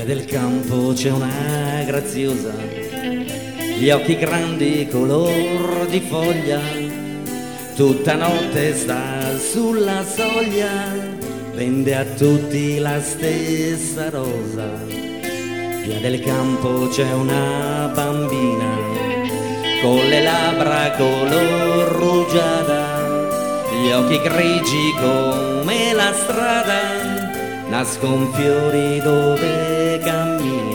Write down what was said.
del campo c'è una graziosa, gli occhi grandi color di foglia, tutta notte sta sulla soglia, vende a tutti la stessa rosa. Via del campo c'è una bambina con le labbra color rugiada, gli occhi grigi come la strada, nascon fiori dove cammina.